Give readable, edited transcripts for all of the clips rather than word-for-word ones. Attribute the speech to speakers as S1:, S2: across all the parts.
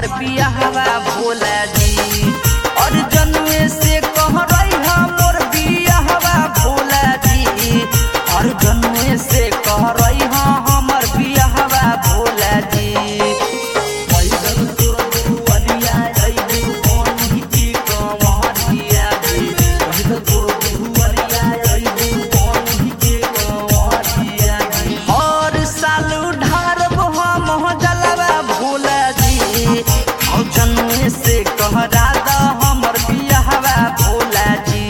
S1: हमर बियाहवा भोला जी। और जन्मे से कह रही मोर बियाहवा भोला जी। और जन्मे से कह रही हमर बियाहवा भोला जी। जन्मे से कहरा दा हमर बियाहवा भोला जी।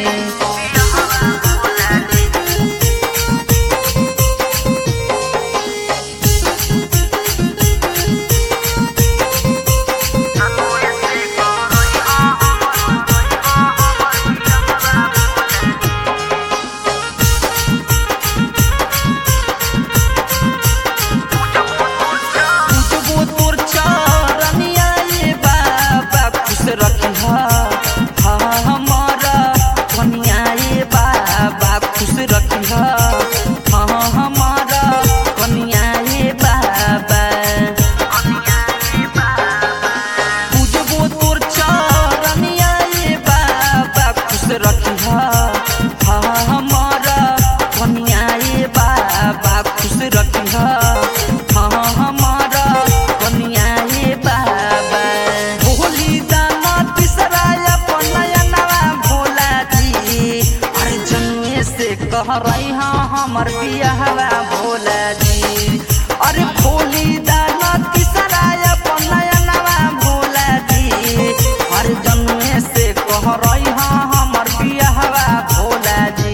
S1: कह रही हमर बियाहवा भोला जी। अरे खोली दाना तिसराय पनयनवा भोला जी। हर जन्मे से कह रही हमर बियाहवा भोला जी।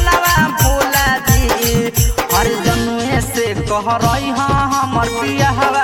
S1: कह रही हमर बियाहवा